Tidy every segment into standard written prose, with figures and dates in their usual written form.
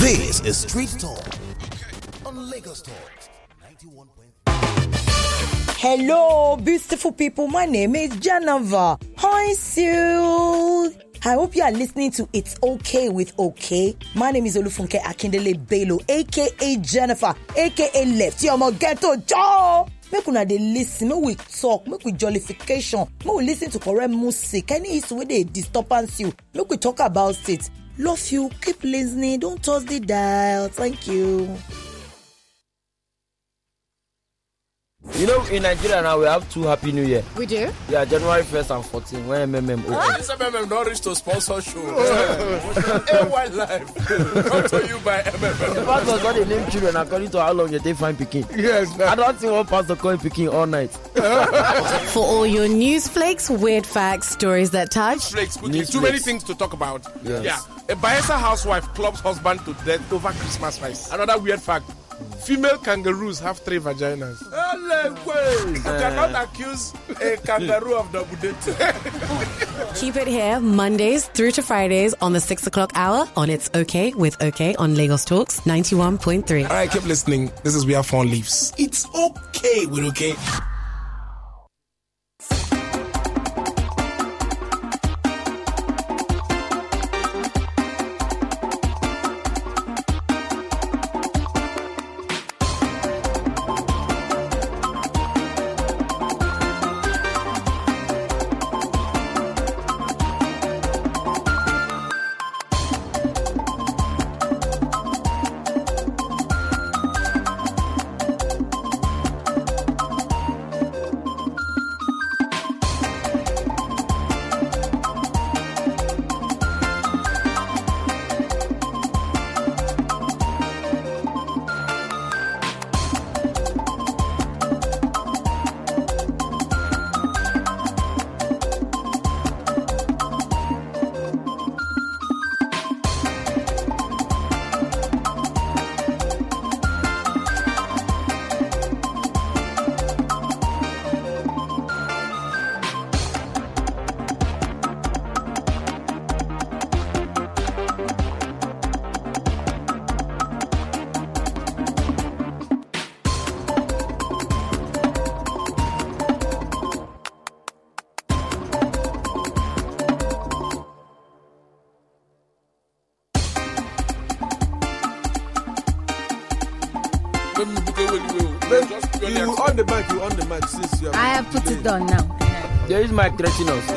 This is Street Talk on Lagos Talks 91.3. Hello, beautiful people. My name is Jennifer. Hi, Sue. I hope you are listening to It's Okay with OK. My name is Olufunke Akindele Bello, aka Jennifer, aka Lefty Omo Ghetto Joe. Make una dey listen, make we talk, make we jollification, make we listen to correct music. Any issue wey dey disturbance you, make we talk about it. Love you, keep listening, don't toss the dial. Thank you. You know, in Nigeria now, we have 2 Happy New Year. We do? Yeah, January 1st and 14th, when MMM open. This MMM don't reach to sponsor show. AY Live. Come to you by MMM. The pastor got the name children according to how long they find picking. Yes. I don't think one pastor calling picking all night. For all your news flakes, weird facts, stories that touch. Flakes, quickly. Too many things to talk about. Yes. Yeah. A Bayelsa housewife clubs husband to death over Christmas rice. Another weird fact. Female kangaroos have 3 vaginas. You cannot accuse a kangaroo of double dating. Keep it here Mondays through to Fridays on the 6 o'clock hour on It's Okay with OK on Lagos Talks 91.3. All right, keep listening. This is Where Fun Lives. It's okay with OK. You on the mic since you have. I have put it down now. There is my threatening us.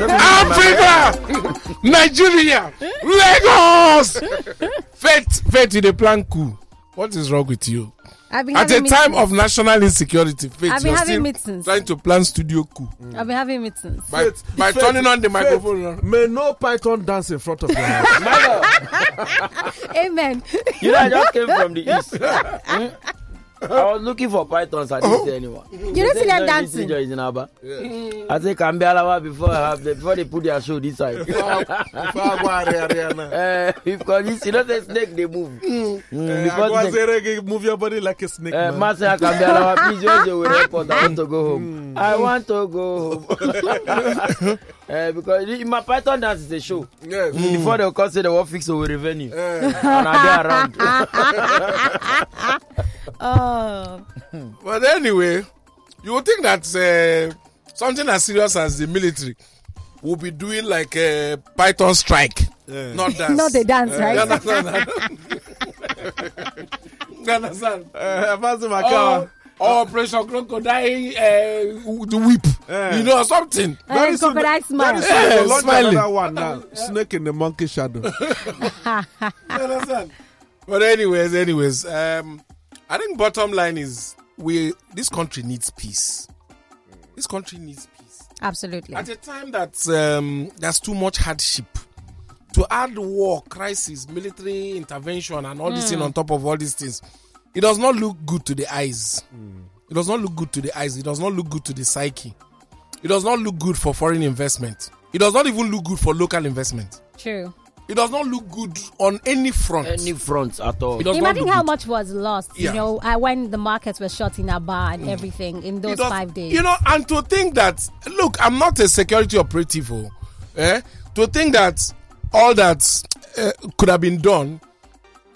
Africa! Nigeria! Lagos! Faith in the plan coup. What is wrong with you? I've been At a having time meetings. of national insecurity, Faith, I've been you're having still meetings. trying to plan studio coup. I've been having meetings. By Faith, turning on the microphone. May no python dance in front of your house. Amen. You know, I just came from the east. I was looking for pythons. I didn't see anyone. You didn't see them dancing? I say Kambialawa before they put their show this side. Because you know the snake they move. Move your body like a snake. Master Kambialawa, please just go report. I want to go home. I want to go home. Because my python dance is a show. Yes. Before they come say they will fix our revenue. And I get around. Oh. But anyway, you would think that something as serious as the military will be doing like a python strike. Not dance. Not the dance, right? You understand? Or Operation Crocodile, the whip. You know, something. Very crocodile smile. Smiling. Another one now. Snake in the monkey shadow. You understand? But anyways, I think bottom line is this country needs peace. This country needs peace. Absolutely. At a time that there's too much hardship, to add war, crisis, military intervention, and all this thing on top of all these things, it does not look good to the eyes. It does not look good to the eyes. It does not look good to the psyche. It does not look good for foreign investment. It does not even look good for local investment. True. It does not look good on any front. Any front at all. Imagine how much was lost, Yeah. you know, when the markets were shut in Aba and everything in those 5 days. You know, and to think that, look, I'm not a security operative. To think that all that could have been done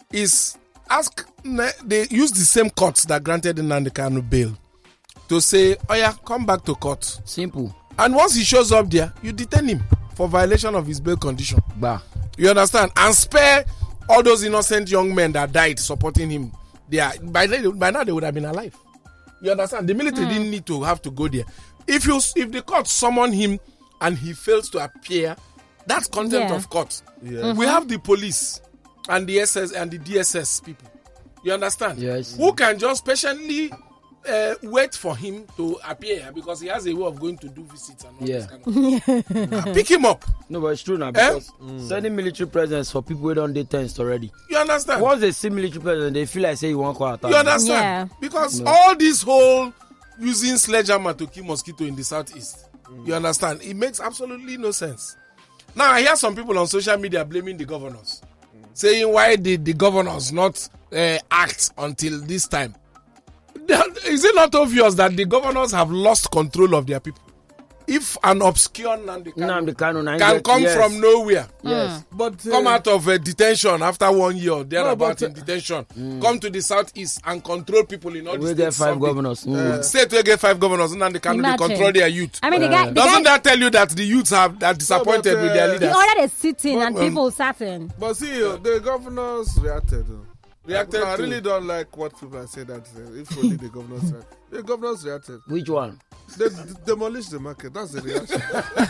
is they use the same courts that granted Nnamdi Kanu bail to say, oh yeah, come back to court. Simple. And once he shows up there, you detain him for violation of his bail condition. Bah. You understand? And spare all those innocent young men that died supporting him. By now they would have been alive. You understand? The military didn't need to have to go there. If the court summon him and he fails to appear, that's contempt of court. Yeah. We have the police and the SS and the DSS people. You understand? Yes. Who can just patiently wait for him to appear because he has a way of going to do visits and all this kind of thing. Pick him up. No, but it's true now because sending military presence for people who don't do tensed already. You understand? Once they see military presence, they feel like say you want to attack. You understand? Yeah. Because all this whole using sledgehammer to kill mosquito in the southeast, you understand? It makes absolutely no sense. Now I hear some people on social media blaming the governors, saying why did the governors not act until this time? Is it not obvious that the governors have lost control of their people? If an obscure Nnamdi Kanu can come from nowhere, but come out of detention after 1 year or thereabout in detention, come to the southeast and control people in all the states. Get 5 governors. State will get 5 governors, Nnamdi Kanu they control their youth. I mean, doesn't that tell you that the youths are disappointed with their leaders? The order is sitting and people sat in. But see, the governors reacted. I really don't like what people are saying that if only the governors reacted. The governors reacted. Which one? They demolished the market. That's the reaction.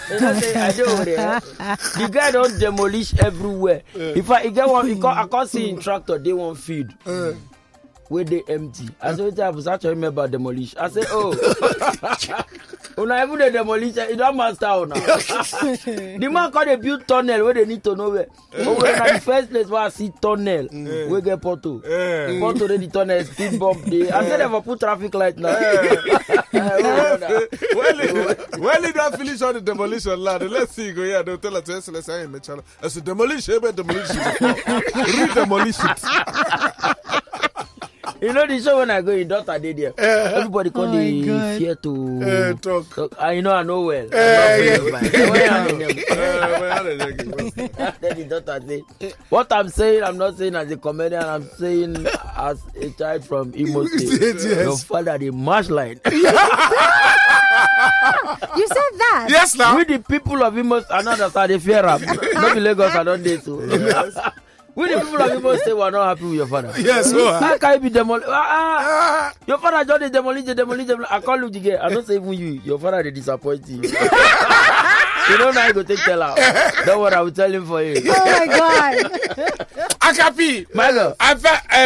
The guy don't demolish everywhere. If I get one, I can't see in tractor, they won't feed. Where they empty. I said, I was actually remember demolish. I said, when I even the demolition, it don't master now. The man called a build tunnel where they need to know where. But when the first place where I see tunnel, we get Porto. Porto the tunnel, speed bump. I said, never put traffic light now. Well, he don't finish all the demolition, lad. Let's see, go here. They'll tell us to SLS. I ain't the channel. I said, demolish it. Re-demolish it. You know the show when I go in Daughter Day there. Everybody call the fear to talk. I know well. Then the daughter say, what I'm saying, I'm not saying as a comedian, I'm saying as a child from Imo State. Your father, the marsh line. You said that? Yes, now. With the people of Imo State, I know that's how they fear him. Not the Lagos, I don't date so. When the people of Imo State were not happy with your father. Yes, how can you be demolished? Your father just demolish. I call you again. I don't say even you. Your father they disappoint you. You don't know how you go take tell out. Don't worry, I will tell him for you. Oh my God. Akapi, Michael, I've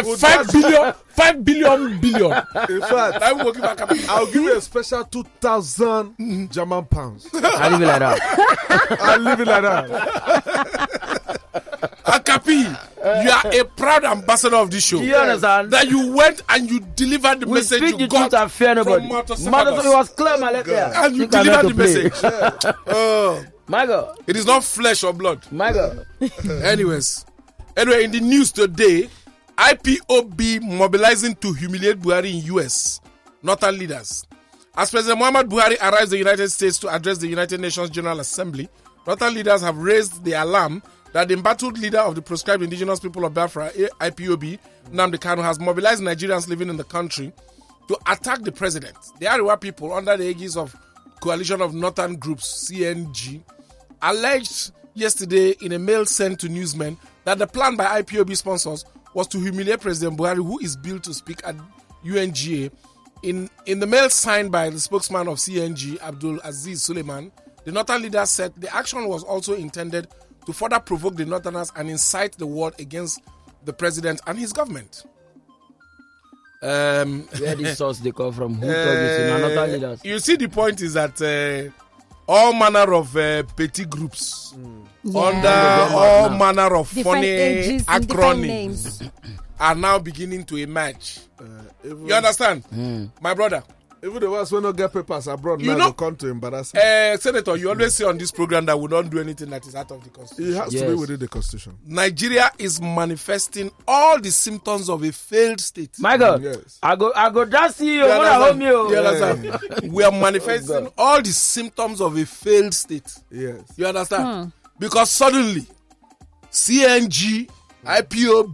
5 billion. In fact, I'll give you a special 2,000 German pounds. I'll leave it like that. Akapi, you are a proud ambassador of this show. Do you understand? That you went and you delivered the message you got and fear nobody. from It was clear, my letter. And you delivered the message. Michael. It is not flesh or blood. Michael. Anyway, in the news today, IPOB mobilizing to humiliate Buhari in US. Northern leaders. As President Muhammad Buhari arrives in the United States to address the United Nations General Assembly, Northern leaders have raised the alarm that the embattled leader of the proscribed indigenous people of Biafra, IPOB, Nnamdi Kanu, has mobilized Nigerians living in the country to attack the president. The Ariwa people, under the aegis of Coalition of Northern Groups, CNG, alleged yesterday in a mail sent to newsmen that the plan by IPOB sponsors was to humiliate President Buhari, who is billed to speak at UNGA. In the mail signed by the spokesman of CNG, Abdul Aziz Suleiman, the Northern leader said the action was also intended to further provoke the Northerners and incite the war against the president and his government. Where the source they come from? Who told this? Northern leaders. You see, the point is that all manner of petty groups under all manner of different funny ages and different names acronyms are now beginning to emerge. You understand? My brother? Even the ones who don't get papers abroad You now know- will come to embarrass. Senator, you always say on this program that we don't do anything that is out of the Constitution. It has to Yes. be within the Constitution. Nigeria is manifesting all the symptoms of a failed state. Michael, Yes. I go just see you. You What I understand? home you. You understand? We are manifesting all the symptoms of a failed state. Yes. You understand? Because suddenly, CNG, IPOB,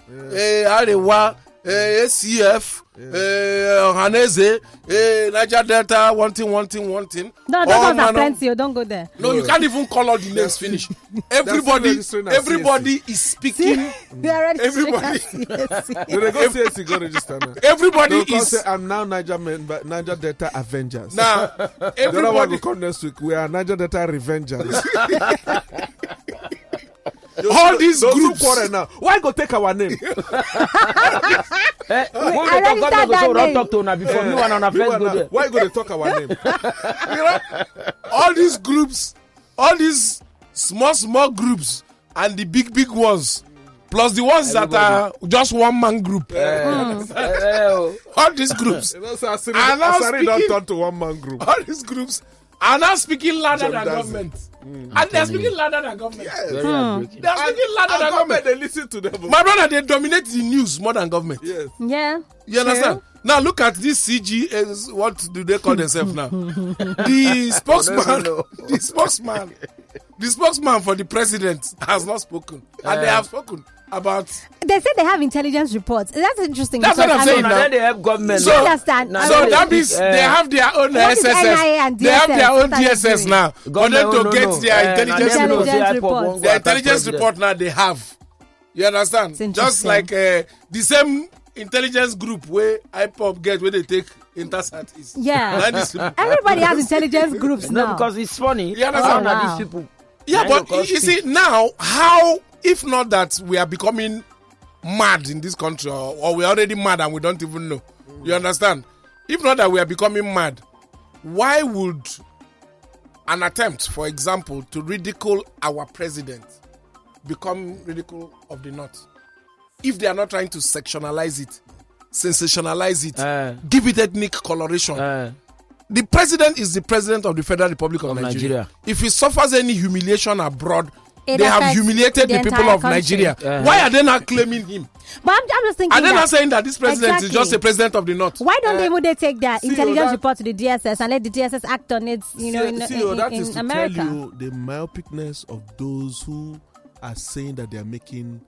Arewa, ACF, Hanese, Niger Delta, one thing. No, those ones are plenty. Don't go there. No, you can't even call all the names. Finish. Everybody is speaking. Everybody. They go CSC, go register now. Everybody is. Say, I'm now Niger Delta Avengers. Now, everybody will come next week. We are Niger Delta Revengers. All these groups. Now. Why go take our name? Talk to una before me one on a first go there. Why go to talk our name? All these groups, all these small groups, and the big ones, plus the ones that are just one man group. All these groups. Asari don't turn to one man group. All these groups are now speaking louder than government. And they're speaking louder than government. Yes. They're speaking louder than government. They listen to them. My brother, they dominate the news more than government. Yes. Yeah. You understand? Now look at this CG. What do they call themselves now? The spokesman for the president has not spoken, and they have spoken about. They say they have intelligence reports. That's interesting. That's what I'm saying. Now they have government. So understand. So that means they have their own SSS. They have their own DSS now. For them to get their intelligence report. The intelligence report now they have. You understand? Just like the same intelligence group where IPOP get where they take Intersat is. Yeah. Everybody has intelligence groups now. No, because it's funny. You understand? These people. Yeah, but you see now how, if not that we are becoming mad in this country, or we're already mad and we don't even know. You understand? If not that we are becoming mad, why would an attempt, for example, to ridicule our president become ridicule of the North? If they are not trying to sectionalize it, sensationalize it, give it ethnic coloration. The president is the president of the Federal Republic of Nigeria. If he suffers any humiliation abroad, they have humiliated the people of Nigeria. Why are they not claiming him? But I'm just thinking. Are they not saying that this president is just a president of the North? Why don't they take their intelligence report to the DSS and let the DSS act on it? You know, in America. Tell you the myopicness of those who are saying that they are making.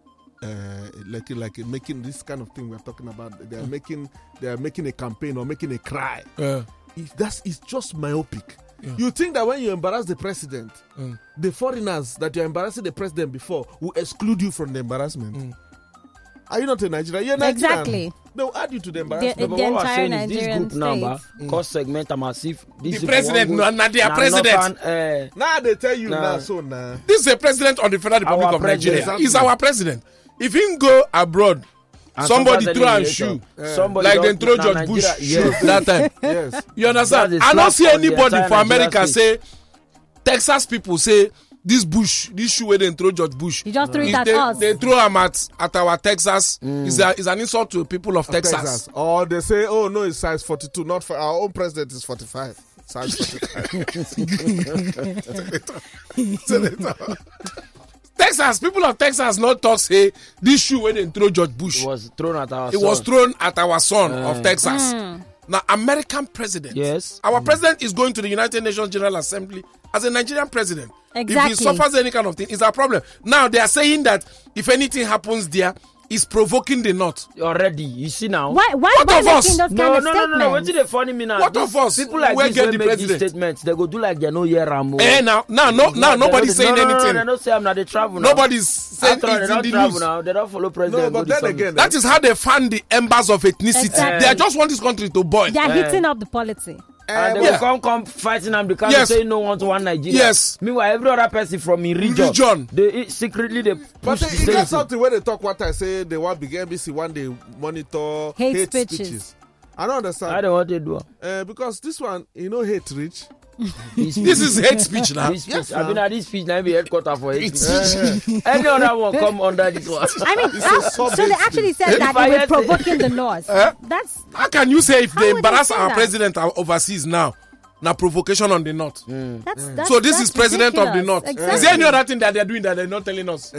Like making this kind of thing we're talking about. They are making a campaign or making a cry. It's just myopic. You think that when you embarrass the president, the foreigners that you're embarrassing the president before will exclude you from the embarrassment? Are you not a Nigerian? You're Nigerian. Exactly. They'll add you to the embarrassment. The entire Nigerian state. This group number, cost segment and massive. The president, not their president. Now they tell you now. This is the president of the Federal Republic of Nigeria. Exactly. He's our president. If he go abroad, somebody throw a shoe, like they throw George Bush shoe that time. Yes. You understand? I don't see anybody for America say, Texas people say, this shoe where they throw George Bush. You just threw it at us. They throw him at our Texas. Is an insult to the people of Texas. Or they say, oh no, it's size 42. Not for our own president is 45. Size 45. Texas, people of Texas not talk say this shoe when they throw George Bush. It was thrown at our son of Texas. Now, American president. Yes. Our president is going to the United Nations General Assembly as a Nigerian president. Exactly. If he suffers any kind of thing, it's a problem. Now, they are saying that if anything happens there, it's provoking the North. Already, you see now. Why what of us? No. What did they funny me now? What of us? People like this get the make president? these statements. They go do like they know here Rambo. Now nobody's saying anything. They don't say I'm not the travel now. Nobody's saying they it's don't in the travel news. now. They don't follow president. No, but then again, that is how they fan the embers of ethnicity. Exactly. They just want this country to boil. They are heating up the polity. And they will come fighting them because they say no one to one Nigeria. Yes. Meanwhile, every other person from in region. They secretly they push but the you got something where they talk what I say they want big NBC one day monitor hate speeches. I don't understand. I don't want to do. Because this one, hate rich. This is hate speech now. Yes, I mean, this speech now be headquarters for hate speech. Any other one come under this one. I mean, so they actually said that they were provoking the North. That's how can you say if they embarrass our president overseas now, na provocation on the north. So this is president of the north. Exactly. Is there any other thing that they're doing that they're not telling us?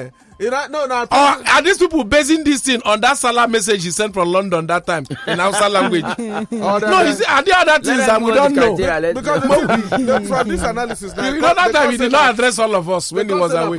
No. Are these people basing this thing on that Salah message he sent from London that time in Hausa language? Are there other things that we don't know? Because from this analysis, that time he did not address all of us when he was away.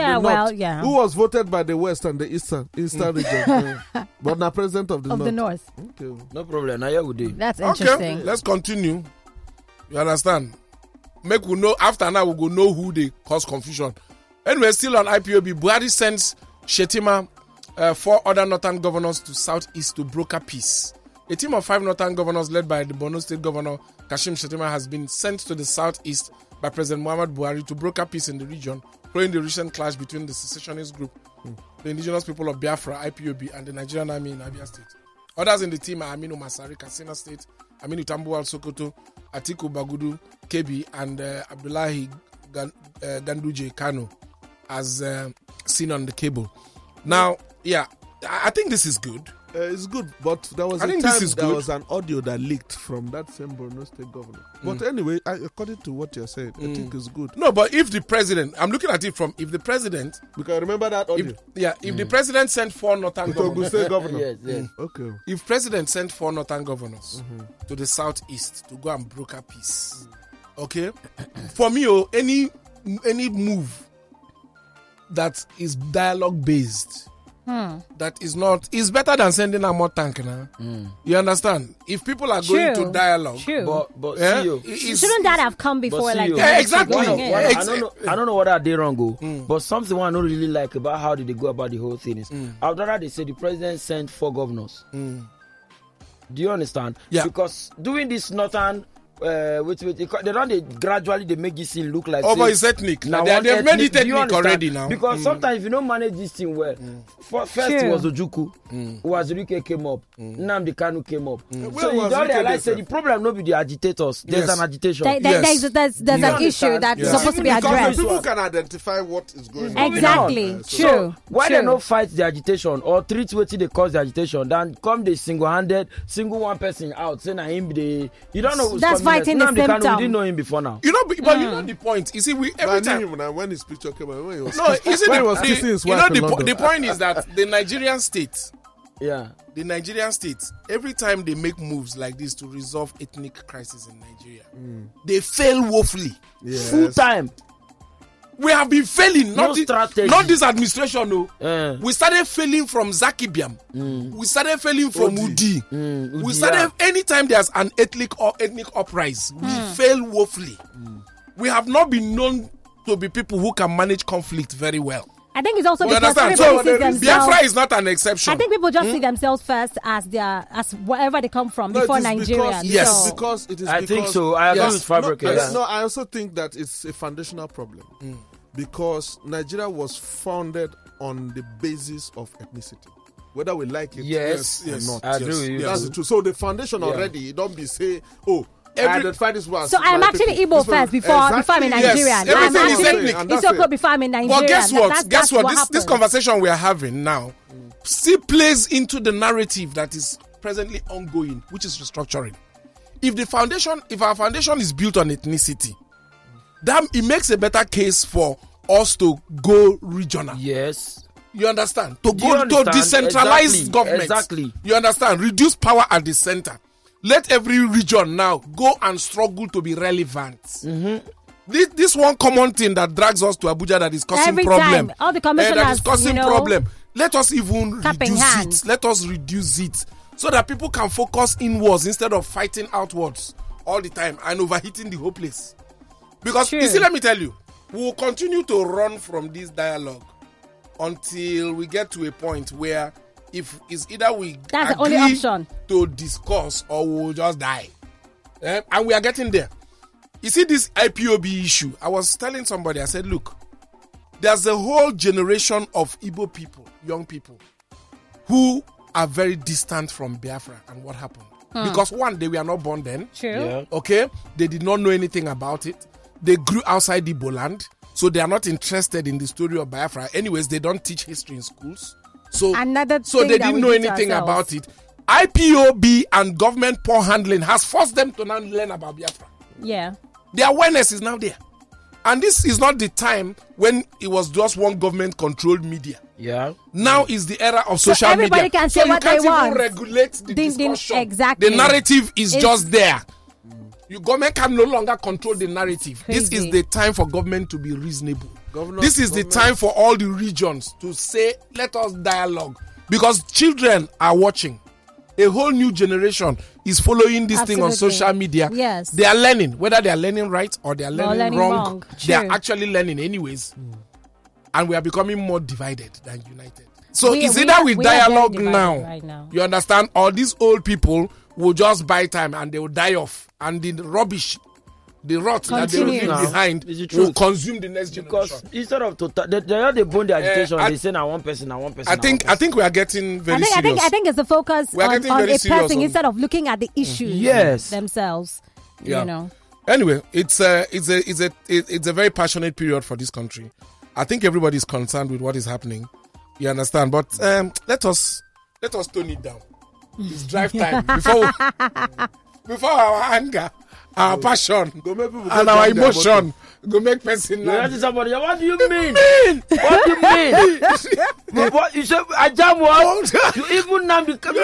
Who was voted by the West and the Eastern region, but now president of the North. Okay. No problem. Now you would. That's interesting. Okay, let's continue. You understand? Make we know after now we go know who they cause confusion. Anyway, still on IPOB, Buhari sends Shetima, 4 other northern governors to southeast to broker peace. A team of 5 northern governors led by the Borno State Governor Kashim Shetima has been sent to the southeast by President Muhammad Buhari to broker peace in the region, following the recent clash between the secessionist group, the indigenous people of Biafra, IPOB, and the Nigerian army in Abia State. Others in the team are Aminu Masari, Katsina State, Aminu Tambuwal, Sokoto, Atiku Bagudu, Kebbi, and Abdullahi Ganduje Kano, as seen on the cable. Now, I think this is good. It's good, but there was was an audio that leaked from that same Borno State governor. But anyway, according to what you're saying, I think it's good. No, but if the president, I'm looking at it from if the president, because remember that audio. If the president sent 4 northern governors, State governor. Yes. Okay. If president sent 4 northern governors to the southeast to go and broker peace, okay, for me, any move that is dialogue based. That is better than sending a more tank now. You understand? If people are going to dialogue, but shouldn't that have come before? Like exactly. I don't know what are they wrong, but something I don't really like about how did they go about the whole thing is I'd rather they say the president sent 4 governors. Do you understand? Yeah. Because doing this northern they don't gradually they make this thing look like but it's ethnic. Now they've made it ethnic already now. Because sometimes if you don't manage this thing well, first it was Ojukwu, Wazirike came up, Nnamdi Kanu came up. So you don't realize that the problem not be the agitators. There's an agitation. There's an issue that's supposed to be addressed. People can identify what is going on. Exactly. So why they not fight the agitation or treat what they cause the agitation? Then come the single one person out saying that him the you don't know who's that's fighting the symptom. We didn't know him before now. You know, but you know the point. You see, every time when his picture came out, the point is that the Nigerian state, every time they make moves like this to resolve ethnic crisis in Nigeria, they fail woefully. Yes. Full time. We have been failing, not this administration. No, Yeah. we started failing from Zaki Biam. We started failing from Udi. We started anytime there's an ethnic uprising, we fail woefully. We have not been known to be people who can manage conflict very well. I think it's also because understand. everybody sees themselves. Biafra is not an exception. I think people just see themselves first as wherever they come from before Nigerians. Yes, because it is. I think so. I agree with Fabric. No, I also think that it's a foundational problem because Nigeria was founded on the basis of ethnicity, whether we like it or not. I agree with you. That's the truth. So the foundation already, don't be say, identify this one. So I'm actually Igbo first before I'm a Nigerian. I'm actually Isoko before I'm a Nigerian. But guess what? This conversation we are having now still plays into the narrative that is presently ongoing, which is restructuring. If our foundation is built on ethnicity, then it makes a better case for us to go regional. Yes. You understand? To go to decentralized government. Exactly. You understand? Reduce power at the center. Let every region now go and struggle to be relevant. This one common thing that drags us to Abuja that is causing every problem. Time. All the commissioners, that is causing problem. Let us even reduce it. Let us reduce it so that people can focus inwards instead of fighting outwards all the time and overheating the whole place. Because you see, let me tell you, we will continue to run from this dialogue until we get to a point where if it's either we that's the only option to discuss or we'll just die. And we are getting there. You see this IPOB issue, I was telling somebody, I said, look, there's a whole generation of Igbo people, young people, who are very distant from Biafra and what happened. Because one, they were not born then. True. Yeah. Okay? They did not know anything about it. They grew outside Igbo land. So they are not interested in the story of Biafra. Anyways, they don't teach history in schools. So they didn't know anything about it. IPOB and government poor handling has forced them to now learn about Biafra. Yeah. The awareness is now there. And this is not the time when it was just one government-controlled media. Yeah. Now is the era of social everybody media. Can say what you can't they want. even regulate the discussion. Exactly. The narrative is just there. Your government can no longer control the narrative. Crazy. This is the time for government to be reasonable. This is the time for all the regions to say, let us dialogue. Because children are watching. A whole new generation is following this thing on social media. Yes. They are learning. Whether they are learning right or they are learning wrong. They are True. actually learning anyways. And we are becoming more divided than united. So it's either we dialogue now, right now. you understand, or these old people will just buy time and they will die off. And the rubbish, the rot that they will leave behind will consume the next generation. Because instead of they bone the agitation, they say now one person. I think we are getting very serious. I think it's the focus on a person instead of looking at the issues themselves. Yeah. You know. Anyway, it's a very passionate period for this country. I think everybody is concerned with what is happening. You understand? But let us tone it down. It's drive time before our anger, our passion, and our emotion go make person. Somebody, what do you mean? What do you mean? What you say? I jam what? You even now become.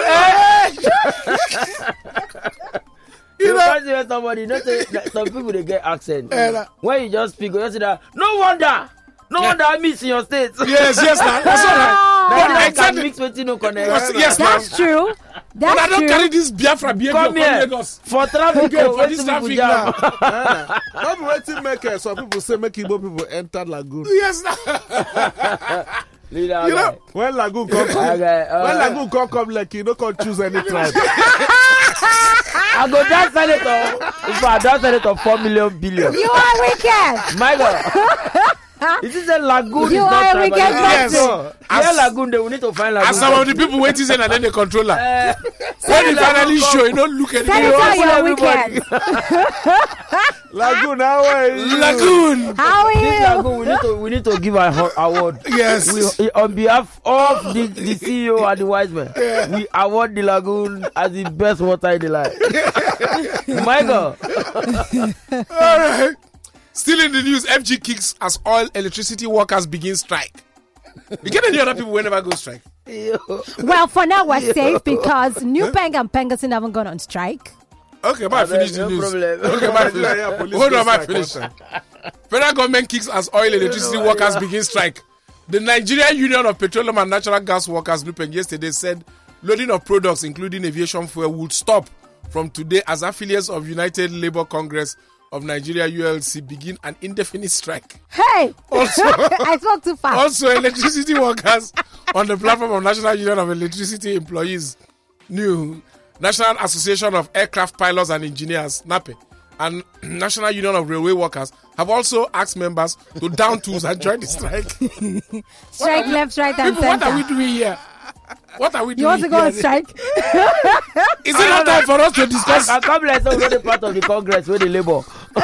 You know, somebody. Some people they get accent. When you just speak, you say that. No wonder I miss in your state. Yes, that's all right. But mix with no connect. Yes, that's true. But I don't carry this Biafra behavior from Lagos. For traffic, for this traffic now. I'm waiting make some people say make Igbo people enter Lagoon. Yes, you know, when Lagoon come like you don't choose any tribe. I go down senator. If I down senator 4 million billion. You are wicked. My God. It is a lagoon. You are a wicked person. Yeah, lagoon. They will need to find lagoon. And some of the people waiting say and then the controller. When they finally show, you don't look at it. You are wicked. Lagoon, how are you? Lagoon. How are you? Lagoon, we need to give an award. Yes. On behalf of the CEO and the wise men, we award the lagoon as the best water in the life. My God. All right. Still in the news, FG kicks as oil electricity workers begin strike. You get any other people who never go strike? Well, for now we're safe because New Peng and Pengasin haven't gone on strike. Okay, but I finish the news. Okay, but hold on, I finish. Federal government kicks as oil electricity workers begin strike. The Nigerian Union of Petroleum and Natural Gas Workers, NUPENG, yesterday said loading of products, including aviation fuel, would stop from today as affiliates of United Labour Congress of Nigeria ULC begin an indefinite strike. Hey! Also, I spoke too fast. Also, electricity workers on the platform of National Union of Electricity Employees, new National Association of Aircraft Pilots and Engineers, NAPE, and National Union of Railway Workers have also asked members to down tools and join the strike. Strike left, right, and People, center. what are we doing here? What are we doing? You want to go on strike? Is it not time for us to discuss? I can't believe I'm not part of the Congress with the Labour. No,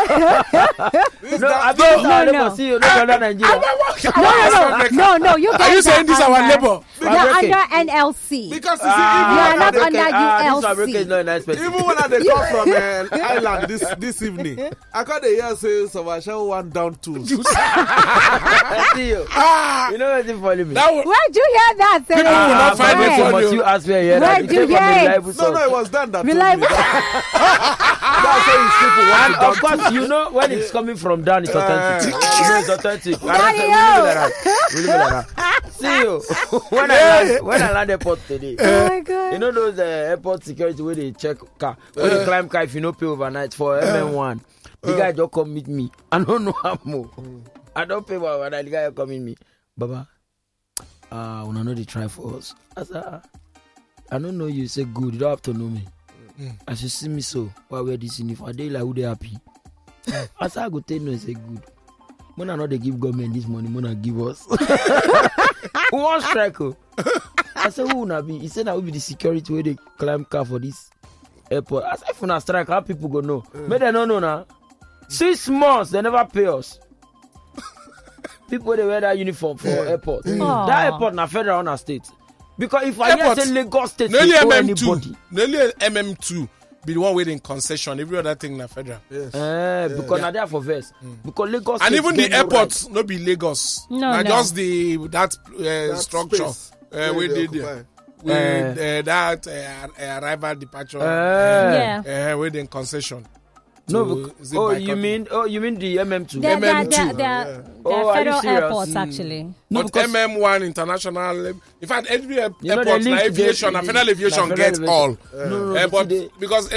see you, Nigeria. No, you guys are you saying this is our Labour? You're under NLC. Because you are not under ULC. Even when they come from Ireland this evening, I got the year say so I shall one down tools. See you. You know what's funny me? Where'd you hear that? People will not find it funny. You ask me here. Where'd you hear it? No, it was Dan that told me Reliable. That's how it's people want And of course, you know when it's coming from Dan, it's authentic. You know it's authentic. We leave it like that. See you. When I land airport today, Oh my God. you know those airport security where they check car, when they climb car if you no pay overnight for MM1. The guy just come meet me. I don't know how more. I don't pay for overnight. The guy come meet me. Baba, when I know they try for us. I said, I don't know you. Say good. You don't have to know me. As you see me so, why wear this uniform? They like who they happy. I said I go tell you say good. When I know they give government this money, when I give us. Who wants strike? I said who will be? He said that will be the security where they climb car for this airport. I said if we not strike, how people go know? But they don't know now. 6 months they never pay us. People they wear that uniform for airport. That airport na federal na state. Because if I hear say Lagos State nearly they owe MM2, anybody. nearly MM2, be the one waiting concession. Every other thing na federal. Yes. Because now they are for verse. Because Lagos And State even the get no airports, no be Lagos. No. Just that structure space we they did occupy. with that arrival departure. Yeah. Waiting concession. No, to bec- zip oh, by you country. mean the MM2? They're Oh, are you federal serious? airports, actually. No, But because- MM1 international, in fact, every airport, know, they na link aviation, the- na federal aviation na gets federal all. No, But they- because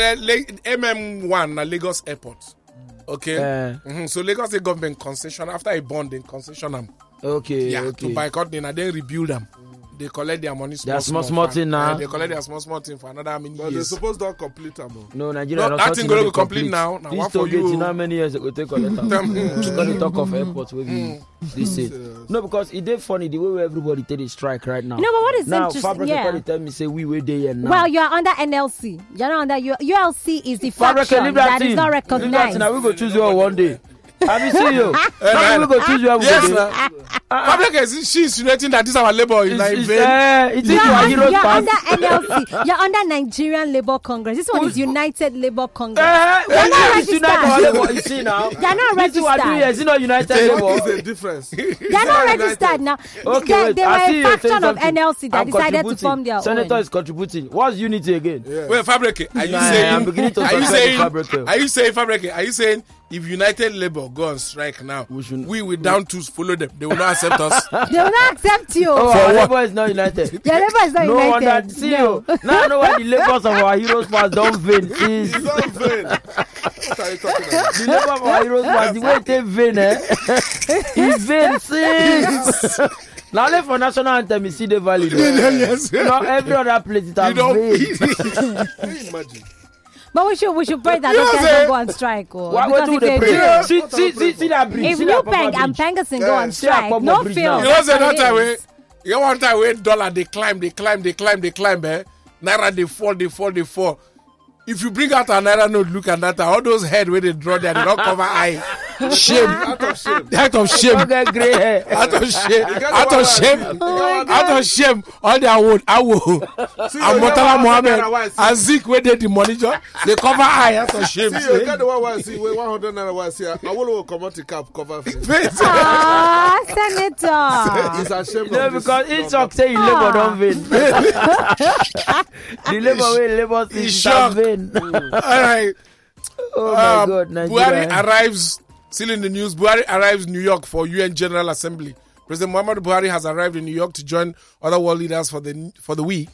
MM1 na Lagos airport, okay. So Lagos State government concession after a bond, they concession them. Okay, Yeah, okay. to boycott them and then rebuild them. They collect their money They are small thing now. They collect their small thing for another many But they're years. supposed to complete them. No, Nigeria. No, not that something thing gonna they be complete now. Now, This one for toll gate, you. you know how many years it will take collect am? Because they talk of airports where they say. No, because it is funny the way everybody take a strike right now. No, but what is now, interesting? Fabric Yeah. everybody tell me say we were there now. Well, you are under NLC. You're not under ULC is the Fabric, faction leave that thing. is not Leave that recognized. thing. Now we go choose you one day. Have you seen you? Now we go choose you one Yes, day. sir. Fabric is she insinuating that this our labor is like vain. It's our heroes You're pass. under NLC. You're under Nigerian Labour Congress. This one is United Labour Congress. They're not registered. registered. You see now? They're not This is what I do here. registered. Is it not United What is Labour? the difference? They're not registered now. Okay, they wait, they were I see a you saying faction of something. NLC that I'm decided to contributing. form their Senator own. is contributing. What's unity again? Wait, Fabric, are you Nah, saying? I'm beginning to Are you suspect saying? Fabric. Are you saying Fabric? Are you saying if United Labour go on strike now, we will down to follow them? They will not accept us. They will not accept you. Oh, For our what? Labour is not united. Their Labour is not No united. wonder. See No. you. Now I know why the Labours of our heroes pass don't vain. Is It's not vain. What are you talking about? the Labour of our heroes pass the way they vain, eh? It's vain since. Now only for national anthem you see the value. Yes. Not every other place it You has don't. vain. Can you imagine? But we should pray that You know those what guys I'm don't go on strike. Oh. Why Because do if they they pray? do, See that bridge. if See that Newpeng Papa and bridge. Pengerson go on See that strike, Papa no bridge film. now. You know, say That's what that it time is. you want time when dollar they climb, Naira they fall. If you bring out a Naira note, look at that. All those head where they draw there, they don't cover eye. Shame. Out of shame. Act of shame. Don't get grey hair. Out of shame. Out one of shame. Out of shame. All their wood. See, And you Murtala get one Mohammed Naira one, see. and Zeke where they the monitor. They cover eye. Out of shame. See, you get the one see, wait, 100 naira one see. I will come out the cap cover face. Ah, Senator. It's a shame. No, of this because each government. talk say in Labour don't vain. The Labour way Labour He's is shocked. vain. All right. Oh my God, Buhari Nigeria. arrives, still in the news, Buhari arrives in New York for UN General Assembly. President Muhammadu Buhari has arrived in New York to join other world leaders for the 1 week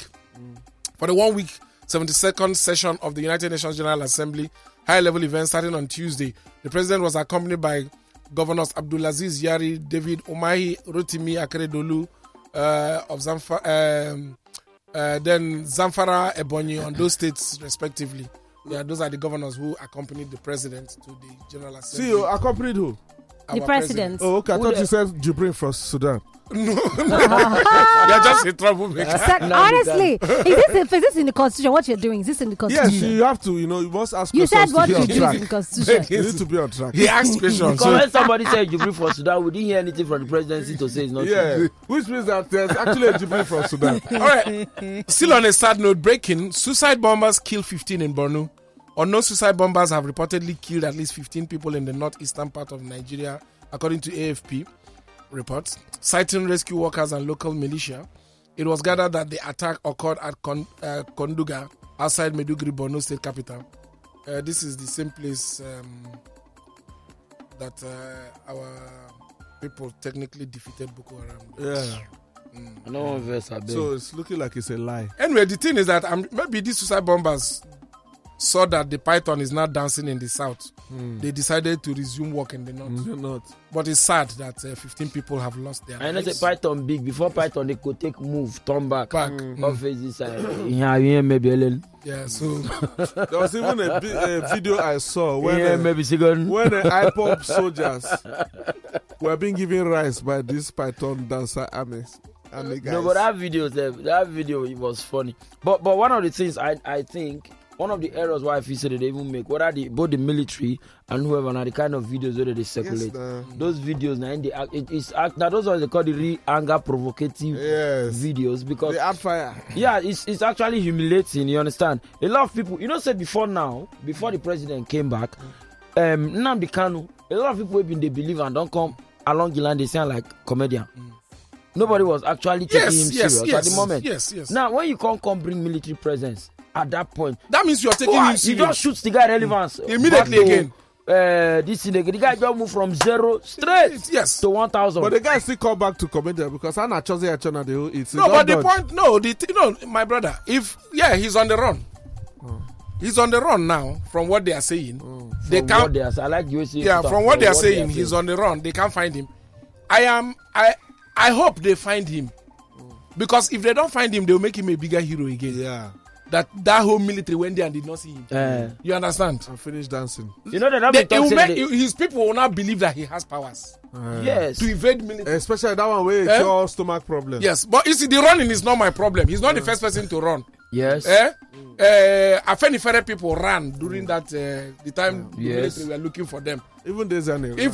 72nd session of the United Nations General Assembly high-level event starting on Tuesday. The president was accompanied by Governors Abdulaziz Yari, David Umahi, Rotimi Akeredolu of Zamfara, then Zamfara, Ebonyi, on those states respectively. Yeah, those are the governors who accompanied the president to the General Assembly. See, you accompanied who? The Our president. Oh, okay. I thought you said Jibrin from Sudan. You're just a troublemaker. Honestly, is this in the constitution? What you're doing? Is this in the Yes, constitution? you have to. You know, you must ask You said questions what to be you on do is in track. the constitution. You need to be on track. He asked questions. Because when somebody said you brief for Sudan, we didn't hear anything from the presidency to say it's not Yeah, true. which means that there's actually a Jibrin from Sudan. All right. Still on a sad note, breaking: suicide bombers kill 15 in Borno. Unknown suicide bombers have reportedly killed at least 15 people in the northeastern part of Nigeria, according to AFP reports, citing rescue workers and local militia. It was gathered that the attack occurred at Konduga, outside Maiduguri, Borno state capital. This is the same place that our people technically defeated Boko Haram. Yeah. No one verse I beg. So it's looking like it's a lie. Anyway, the thing is that maybe these suicide bombers saw that the python is not dancing in the south. They decided to resume work in the north. You're not. But it's sad that 15 people have lost their I know lives. say Python big. Before Python, they could take move, turn back. Back. Come face this side. Yeah, maybe a little. Yeah, so There was even a video I saw Yeah, when maybe second. when the IPOB soldiers were being given rice by this Python dancer army guys. No, but that video it was funny. But one of the things I think one of the errors why I feel say they even make, whether both the military and whoever, now the kind of videos that they circulate. Those videos now, those are they call the real anger provocative videos, because they add fire. Yeah, it's actually humiliating. You understand? A lot of people, said before the president came back, Nnamdi Kanu, a lot of people have been they believe and don't come along the line. They sound like comedian. Nobody was actually taking him serious at the moment. Yes. Now, when you come bring military presence at that point, that means you're taking him serious. You just shoot the guy relevance immediately again. The guy just moved from 0 straight to 1,000. But the guy still come back to comedian because I'm not choosing it's no. But the point, my brother, he's on the run. He's on the run now. From what they are saying, they can't. I like you say. Yeah, from what they are saying, he's on the run. They can't find him. I hope they find him, because if they don't find him, they'll make him a bigger hero again. Yeah. That whole military went there and did not see him. You understand? And finished dancing. His people will not believe that he has powers. Yes. To evade military. Especially that one where it's your stomach problem. Yes, but you see, the running is not my problem. He's not the first person to run. Yes. Afenifere people ran during that the time the military were looking for them. Even the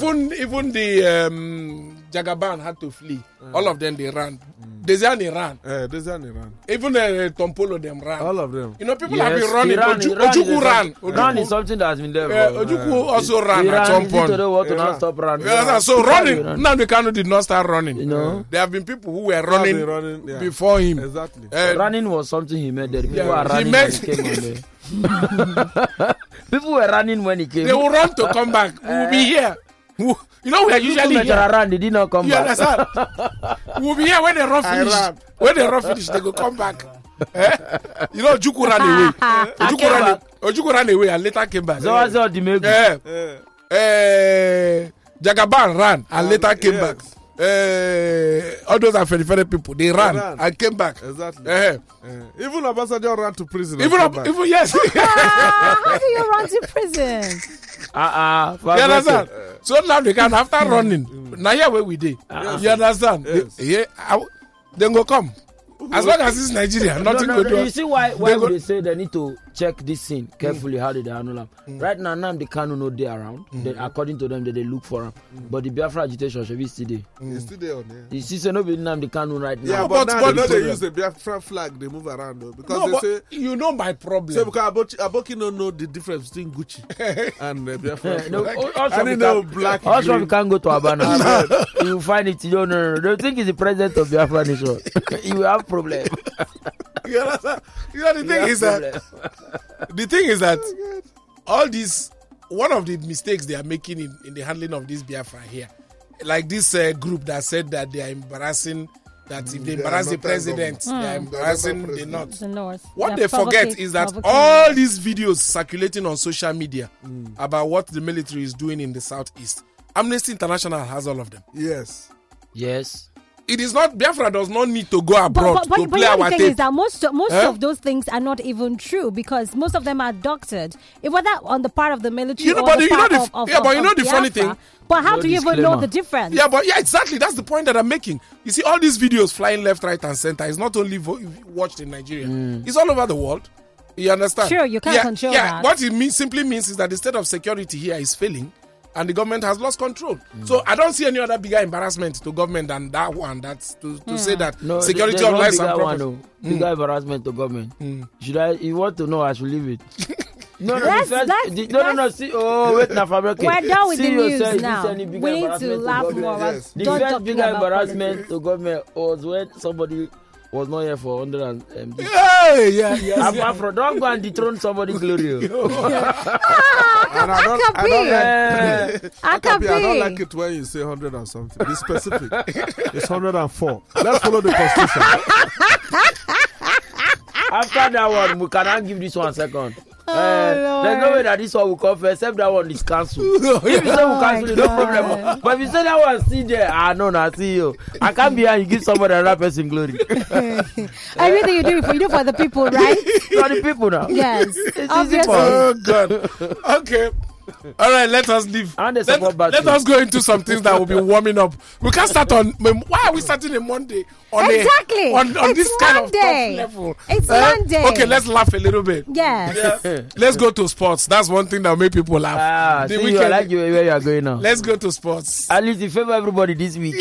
Jagaban had to flee. All of them, they ran. Desiani ran. Even Tompolo, them ran. All of them. People have been running. Ojukwu ran. Run is something that has been there. Ojukwu also ran at some point. Stop running. So running, Nnamdi Kanu did not start running. There have been people who were running before him. Exactly. Running was something he made there. People are running when he came on there. People were running when he came. They will run to come back. We'll be here. We are usually here. They did not come back. You understand? We'll be here when they run finish. When they run finish, they go come back. Ojukwu ran away. Ojukwu ran away and later came back. So what's all the make? Jagaban ran and later came back. All those are very people. They ran and came back. Exactly. Even Obasanjo ran to prison. Even yes. How do you run to prison? You understand? So now they can, after running, now here where we did. You understand? Then go come. As long as it's Nigeria, nothing go do. You see why they say they need to check this scene carefully. How did they handle them? Right now, Nnamdi Kanu no dey around. Then, according to them, they look for him. But the Biafra agitation should be still there. It's still there. You see, so nobody Nnamdi Kanu right now. Yeah, but now they use the Biafra flag. They move around though, because they say my problem. So because Aboki don't know the difference between Gucci and Biafra. Also, black. Also, we can't go to Abana. You will find it. No. Don't think he's the president of Biafra nation. You will have problem. The thing is that all these, one of the mistakes they are making in the handling of this Biafra here, like this group that said that they are embarrassing, that if they embarrass the president, they are embarrassing the North. What they forget is that all these videos circulating on social media about what the military is doing in the Southeast, Amnesty International has all of them. Yes. It is not, Biafra does not need to go abroad to play our tape. But the thing is that most of those things are not even true, because most of them are doctored. Whether on the part of the military or the part of the funny thing. But how do you even know the difference? Exactly. That's the point that I'm making. You see, all these videos flying left, right, and center is not only watched in Nigeria. It's all over the world. You understand? Sure, you can't control that. What it simply means is that the state of security here is failing, and the government has lost control. So I don't see any other bigger embarrassment to government than that one. That's to say that security of lives and property. Bigger embarrassment to government. You want to know? I should leave it. No. See, wait now, Fabric. We're done with the news now. We need to laugh more. Yes. The first bigger embarrassment to government was when somebody was not here for 100 Yes. Don't go and dethrone somebody glorious. I don't like it when you say 100 and something. Be specific. It's 104. Let's follow the constitution. After that one, we cannot give this 1 second. There's no way that this one will come first, except that one is cancelled. If you say we cancel it, no problem. But if you say that one still there, I see you. I can't be here, you give somebody another person glory. Everything you do for the people, right? For the people now. Yes. It's easy for Oh, God. Okay. All right, let us leave. And they Let support Batu. us go into some things that will be warming up. We can't start on. Why are we starting on Monday? Exactly. On It's this kind of Monday. tough level. It's Monday. Okay, let's laugh a little bit. Yes. Let's go to sports. That's one thing that will make people laugh. See, I like where you are going now. Let's go to sports. At least you favor everybody this week.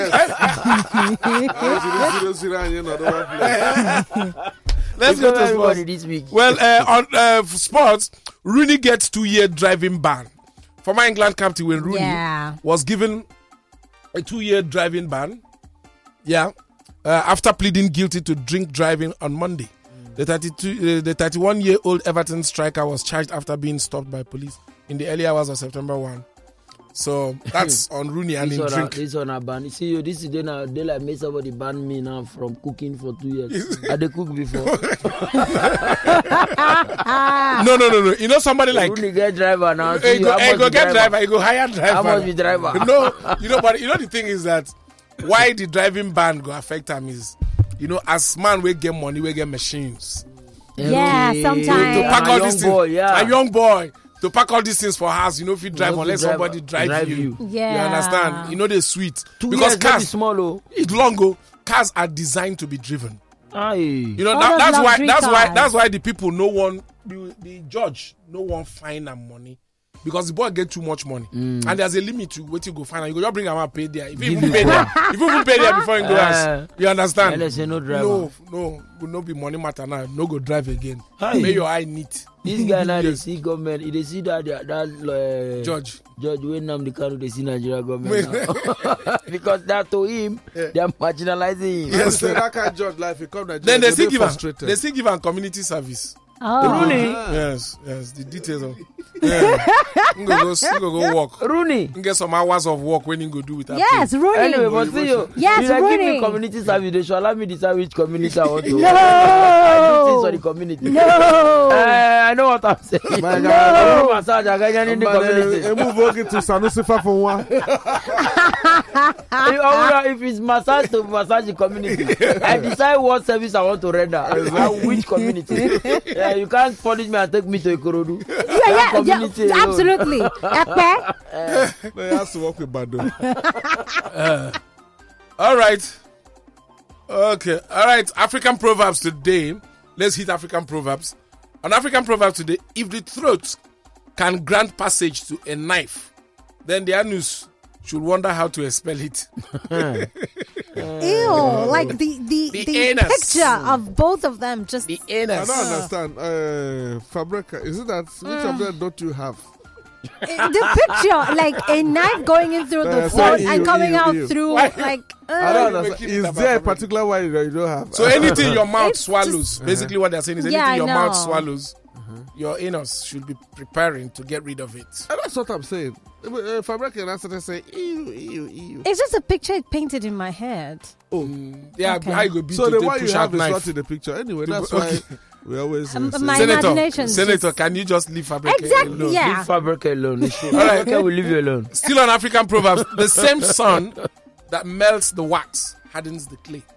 Let's go to everybody sports. this week. Well, on sports, Rooney gets 2-year driving ban. Former England captain Wayne Rooney was given a 2-year driving ban. Yeah, after pleading guilty to drink driving on Monday. The 31-year-old Everton striker was charged after being stopped by police in the early hours of September 1. So that's on Rooney and in drink. This on a ban. You see, this is they like make somebody ban me now from cooking for 2 years. I did cook before. No. You know somebody like Rooney get driver now. Hey, go get driver. You go hire driver. How much be driver? No, but the thing is that why the driving ban go affect him is, as man we get money, we get machines. Yeah, sometimes. To pack all these things. A young boy. To pack all these things for house, if you drive unless somebody drive you. Yeah. You understand? They're sweet. 2 Because years cars, small. it's long. Cars are designed to be driven. Aye. That's why the people the judge no one fine and money. Because the boy get too much money. And there's a limit to what you go find. You go just bring him and pay there. If you even pay there before you go house. You understand? No driver. No, will not be money matter now. No go drive again. Aye. May your eye neat. This guy now they see government. They see that Judge when the country they see Nigeria government now. Because that to him they are marginalizing him. Yes, that kind of judge life. He come Nigeria. Then they still frustrated. give him community service. Oh. Rooney. Yes, the details of. You go work. Rooney. You get some hours of work when you go do with that. Yes, Rooney. Anyway, but see you. Yes, you like give Rooney. me community service. They should allow me decide which community I want to. No. I do things for the community. No. I know what I'm saying. My No. God. Massage. I got in the community. Move over to Sanusi for one. If it's massage to massage the community, I decide what service I want to render and which community. You can't punish me and take me to Ikorodu. Yeah, absolutely. They have to work with Bado. All right. Okay. All right. African proverbs today. Let's hit African proverbs. On African proverbs today, if the throat can grant passage to a knife, then the anus should wonder how to expel it. Ew, like the anus. picture of both of them just. The I anus. don't understand. Fabrica, is it that? Which of them don't you have? The picture, like a knife going in through the throat and coming out through, like. I don't understand. Is there a particular one that you don't have? So anything your mouth It's swallows, basically what they're saying is anything Yeah, I your mouth know. swallows, your anus should be preparing to get rid of it. And that's what I'm saying. Fabrica and answer say, ew. It's just a picture painted in my head. Yeah, Okay. how you go beat So to the take one you push out have is knife. not in the picture. Anyway, that's why we always say. My imagination. Senator, can you just leave Fabrica Exactly, alone? yeah. Leave Fabrica alone. All right. Okay, we'll leave you alone. Still on African proverbs, the same sun that melts the wax hardens the clay.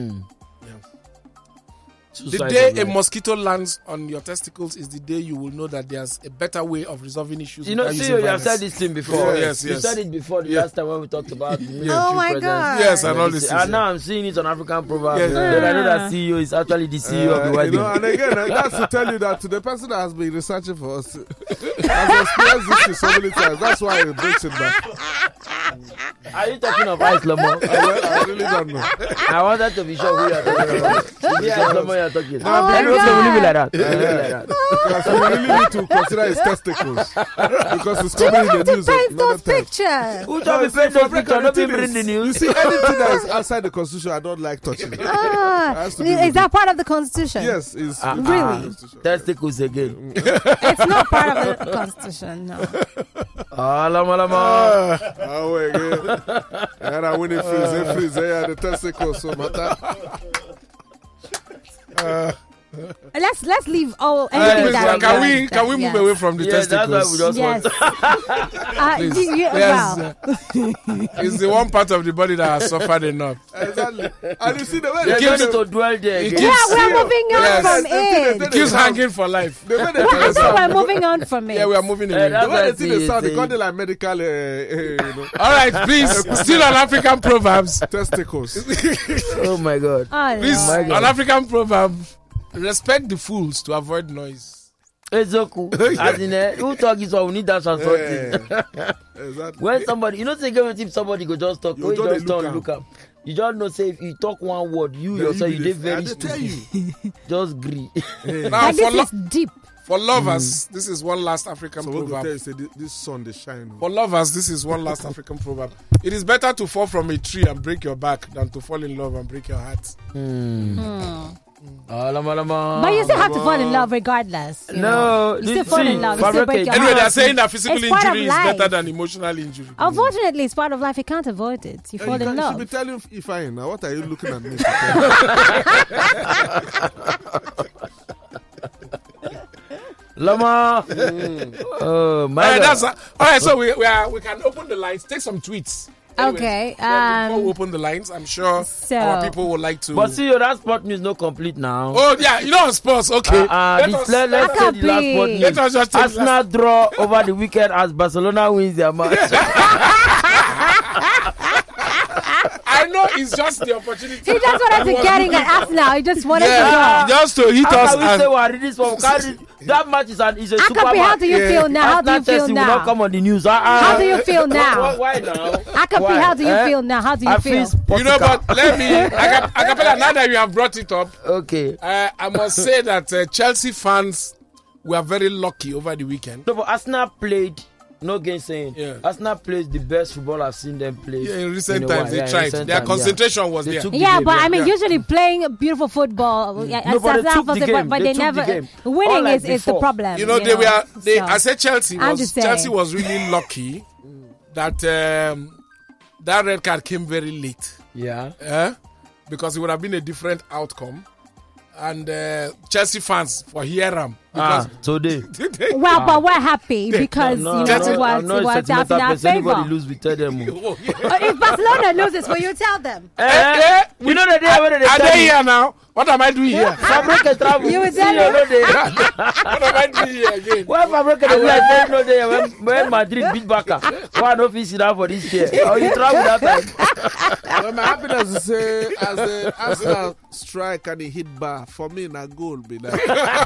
The day a mosquito lands on your testicles is the day you will know that there's a better way of resolving issues. You know, without see, using you have violence. said this thing before. Yes. You said it before the last time when we talked about military Oh my presence. God. Yes, and all this. And now I'm seeing it on African proverbs. Yes. Then I know that CEO is actually the CEO of the wedding. And again, that's to tell you that the person that has been researching for us has experienced this so many times. That's why it breaks it back. Are you talking of Ice Lomo? I really don't know. I wanted to be sure who you are talking about. Is it Ice Lomo you are talking Oh my Anyway, God. we'll leave it like that. We'll leave it like that. Because we really need to consider his testicles. Because it's You coming in have the to news. paint those another time. pictures. Who told me see, paint those Fabrica, pictures? Not the even thing bring the is, news. You see, anything that is outside the constitution, I don't like touching. It has to be Is with that part of the Constitution? Yes, it's Really? Testicles again. It's not part of the Constitution, no. Lama. Oh, wait, yeah. And I win it freeze, the testicles, so matter. Let's leave all anything that. Can we move away from the testicles? That's why we just Yes. want. It's the one part of the body that has suffered enough. Exactly. And you see the way You they don't keep need to dwell there It again. keeps- Yeah, we're moving on from it. It keeps hanging for life. the way they I said we're moving on from it. Yeah, we are moving away. that's the way they see the what sound, I they call see. it like medical, you know, All right, please. Still on African proverbs. testicles. Oh my God. Oh, Please, Lord. on African proverb, respect the fools to avoid noise. Ezoku. As in, who talk is what we need that something. Exactly. When somebody, you know, say if somebody go just talk, You you just just dey don't look up. You just know, say if you talk one word, you yourself, you did very I tell stupid. you. Just agree. Now, And this is deep. for lovers, this is one last African So what go tell proverb. you, say this sun they shine. For lovers, this is one last African proverb. It is better to fall from a tree and break your back than to fall in love and break your heart. But you still have to fall in love regardless. You know. No, You still fall in love. You still break your Anyway, heart. they are saying that physical It's part of injury is life. better than emotional injury. Unfortunately, it's part of life. You can't avoid it. You fall in You should love. be telling Ifeanyi now. What are you looking at me? Lama. Oh my God. All right, so we can open the lines, take some tweets. Okay, Before we open the lines, I'm sure so- our people would like to. But see, that sport news not complete now. Oh yeah, you know sports. Okay, Let's say the last sport let news. us just take Arsenal draw over the weekend as Barcelona wins their match. I know it's just the opportunity. He just wanted to get in at Arsenal. He just wanted to Yeah, go. just to hit How us. can we say And, we are reading this one? That match is a super Akapi, how match. do you feel now? How do you Arsenal feel Chelsea will not now? come on the news. How do you feel now? Why now? Akapi, Why? how do you feel now? How do you I feel? you know, but let me, Acapella, now that you have brought it up, Okay. I must say that Chelsea fans were very lucky over the weekend. No, but Arsenal played. No gainsaying. Yeah. Arsenal plays the best football I've seen them play. Yeah, in recent a times, while. they Yeah, in tried. recent Their times, concentration was They there. took the Yeah, game, but I mean, yeah. usually playing beautiful football, No, but they took the game. but They they took the never. game. Winning Unlike is the before. problem. You know, they so. I said Chelsea I'm was just saying. Chelsea was really lucky that that red card came very late. Yeah. Because it would have been a different outcome. And Chelsea fans for Hieram. Today. Well, but we're happy because No, you know I'm not a it was out in sentimental our person. Anybody favor. lose, we tell them. If Barcelona loses, will you tell them? You know the day when they Are tell they you. here now? What am I doing here? Fabric travel. You will See, tell you know they. What am I doing here again? Why Fabric they be like say no day when Madrid beat Barca. Why no fit sit down for this year? Or you travel that time? Well, my happiness is say as the Arsenal strike and he hit bar for me na goal be that.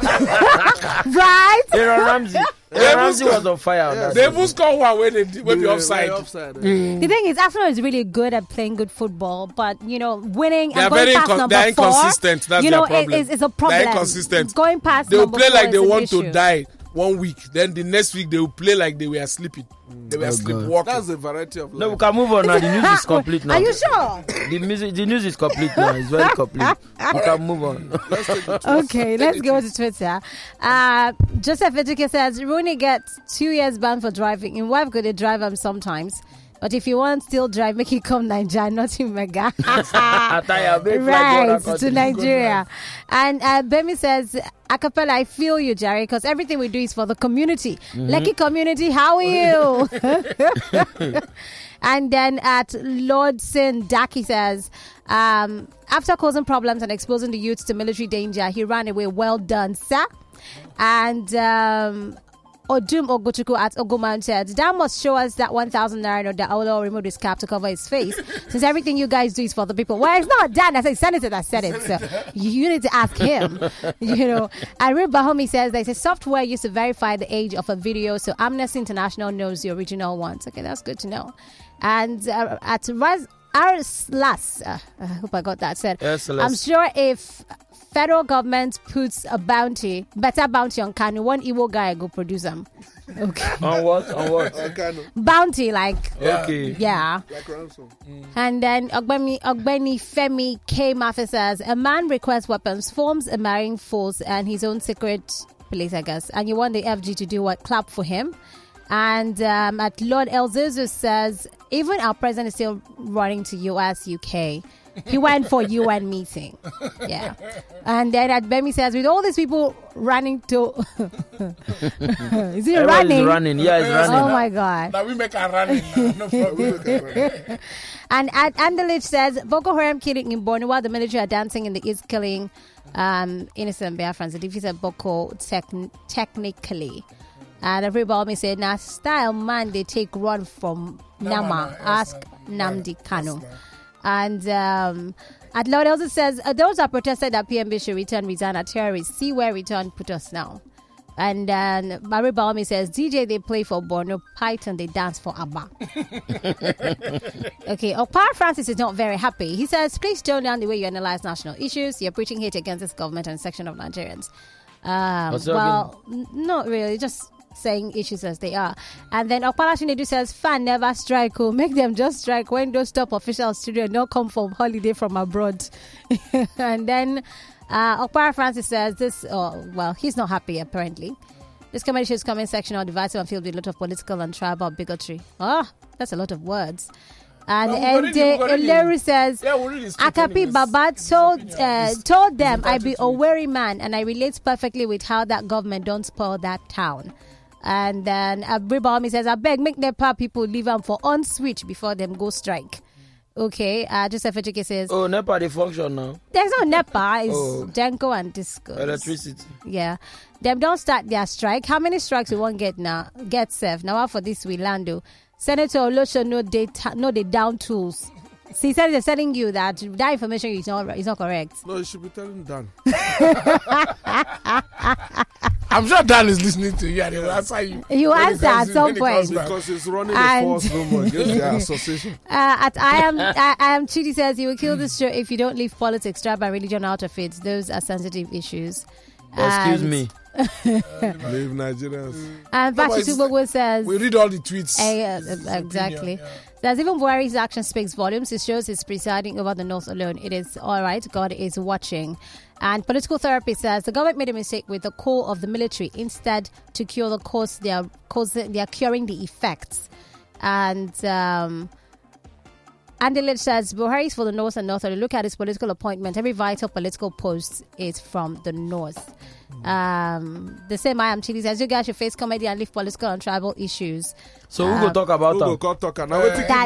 Right? Aaron Ramsey. Aaron Ramsey was on fire. on that They day. even score one when they be offside. The thing is, Arsenal is really good at playing good football, but you know, winning They are and going very past number they're 4, inconsistent. That's you know, their problem. is a problem. They're inconsistent. Going past They will number play 4 like they is an want to issue. die 1 week. Then the next week they will play like they were sleeping. They were sleepwalking. That's the variety of life. No, we can move on now. The news is complete now. Are you sure? The news is complete now. It's very complete. We can move on. Okay, let's go to Twitter. Joseph Ejike says Rooney gets 2 years ban for driving. In wife could they drive him sometimes. But if you want still drive, make it come Nigeria, not in Mega. Right, to Nigeria. And Bemi says, Acapella, I feel you, Jerry, because everything we do is for the community. Lucky community, how are you? And then at Lord Sin, Daki says, after causing problems and exposing the youth to military danger, he ran away. Well done, sir. And Odum Ogochuku at Ogoman said, that must show us that 1,000 naira that Olo removed his cap to cover his face. Since everything you guys do is for the people. Well, it's not Dan. I said Senator that said it. So you need to ask him. You know. And Rib Bahomi says there's a software used to verify the age of a video. So Amnesty International knows the original ones. Okay, that's good to know. And at Arslas, I hope I got that said. I'm sure if federal government puts a better bounty on Kanu, one Igbo guy go produce them. Okay. On what? Bounty, like Okay. yeah. Like ransom. And then Ogbeni Femi K. Mafia says a man requests weapons, forms a marrying force and his own secret place, I guess. And you want the FG to do what? Clap for him. And at Lord El Zizu says Even our president is still running to US, UK. He went for UN meeting. Yeah. And then Adbemi says, with all these people running to... Is he running? Running. Yeah, he's running. Oh, my God. Now we make a running now. No problem. And Andalich says, Boko Haram killing in Borno while the military are dancing in the east, killing innocent Biafrans. The defeat of Boko technically. And everybody said, now style man, they take run from Nama. Ask Namdi Kanu. And Adlord also says, those are protested that PMB should resign are terrorists. See where return put us now. And then Barry Balmy says, DJ, they play for Borno, Python, they dance for ABBA. Okay, Okpara Francis is not very happy. He says, please tone down the way you analyze national issues. You're preaching hate against this government and section of Nigerians. Well, not really, just saying issues as they are. And then Okpara Shinedu says, fan never strike. Oh, make them just strike when those top officials studio don't come from holiday from abroad. And then Okpara Francis says this, he's not happy apparently. This comedy show's comment section on divisive and filled with a lot of political and tribal bigotry. Oh, that's a lot of words. And Eleru says, Akapi Baba told them I be a wary man and I relate perfectly with how that government don't spoil that town. And then Abribalmi says, I beg, make Nepal people leave them for on switch before them go strike. Okay, Joseph Echike says, oh, NEPA, they function now. There's no NEPA, it's Denko and Disco. Electricity. Yeah. Them don't start their strike. How many strikes we won't get now? Get served. Now for this, we Lando. Senator Olosho no they down tools. See, Senator telling you that information is not correct. No, you should be telling Dan. I'm sure Dan is listening to you and he will answer you. You answer at some point. Because he's running a force rumor against the association. I am Chidi says, you will kill this show if you don't leave politics, tribe and religion out of it. Those are sensitive issues. Excuse me. Leave Nigerians. And Patrick Tubogwe says, we read all the tweets. Exactly. Opinion, yeah. There's even Buhari's action speaks volumes. It shows he's presiding over the North alone. It is all right. God is watching. And political therapy says the government made a mistake with the call of the military. Instead, to cure the cause, they are curing the effects. And Andelit says Buhari is for the North and North. When you look at his political appointment, every vital political post is from the North. The same I am Chidi says you guys should face comedy and leave political and tribal issues. So who go talk about Who that? go talk now? Wait That's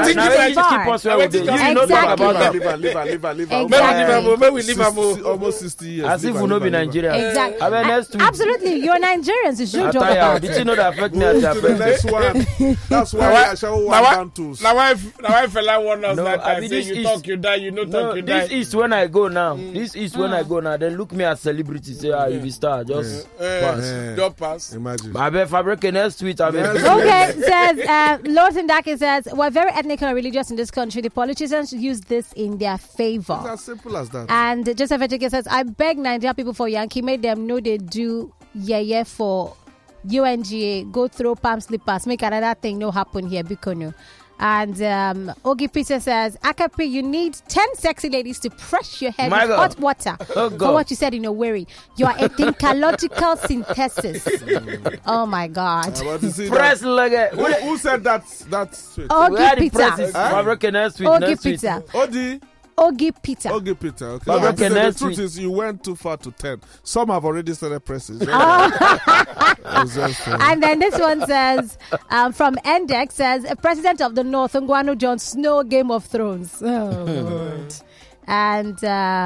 almost 60 years. As if we know be Nigeria. Exactly. I mean, next week. Absolutely, you're Nigerians. It's your job. Attire. Did you know that affect me as To the next one. That's why I shall one down tools. Now I fella want us No, that I time mean, say this you is- talk, you die, you no No, talk, you die. this is when I go now. This is when I go now. Then look me as celebrity. Say, you be star. Just pass. Don't pass. Imagine. I bet Fabric next tweet. I bet. Okay, says Lord Sindaki says we're very ethnic and religious in this country. The politicians use this in their It's favor. as simple as that. And Joseph Echike says, I beg Nigeria people for Yankee, make them know they do for UNGA, go through palm slippers, make another thing no happen here, Bikonu. And Ogi Peter says, Akapi, you need 10 sexy ladies to press your head My with God. hot water Oh, for God. what you said in a worry. You are a thinkological synthesis. Oh my God. I want to see Press that. like Who said that? That's sweet. Where Ogi the press is Peter. Fabric next tweet. Ogi Next tweet. Peter. Odi. Ogi Peter. Okay, Peter. Okay. But I okay, think the next truth week. is, you went too far to 10. Some have already started pressing. It's just, And then this one says, from Endex says, President of the North, Ngwanu Jon Snow, Game of Thrones. Oh, Lord. And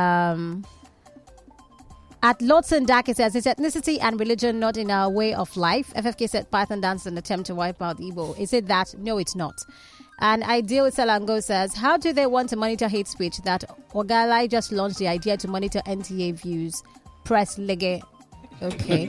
at Lotson Dake says, it's ethnicity and religion not in our way of life. FFK said Python dance an attempt to wipe out Igbo. Is it that? No, it's not. And Ideal Salango says, how do they want to monitor hate speech that Ogalai just launched the idea to monitor NTA views? Press lege. Okay.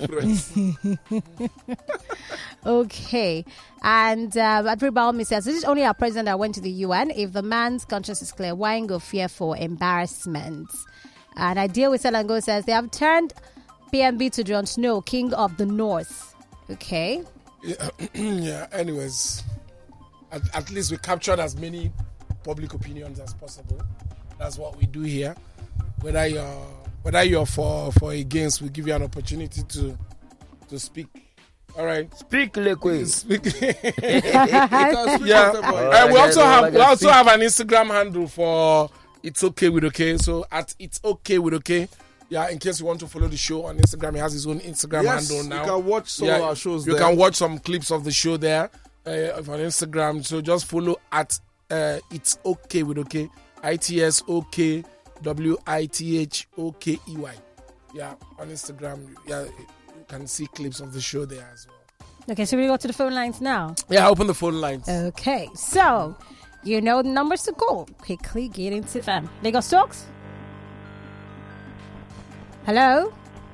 Okay. And Adri Balmi says, this is only our president that went to the UN. If the man's conscience is clear, why go fear for embarrassment? And Ideal with Salango says, they have turned PMB to Jon Snow, king of the North. Okay. Yeah, anyways. At least we captured as many public opinions as possible. That's what we do here. Whether you're for or against, we give you an opportunity to speak All right. Speak Lekwe. Speak. Yeah. We also have an Instagram handle for It's Okay with Okay. So at It's Okay with Okay. Yeah, in case you want to follow the show on Instagram, he has his own Instagram handle now. You can watch some of our shows You there. can watch some clips of the show there on Instagram. So just follow at It's Okay with Okay. ITSOKWITHOKEY. Yeah, on Instagram. Yeah, you can see clips of the show there as well. Okay, so we go to the phone lines now. Yeah, open the phone lines. Okay, so you know the numbers to call. Quickly get into them. Lagos Talks. Hello.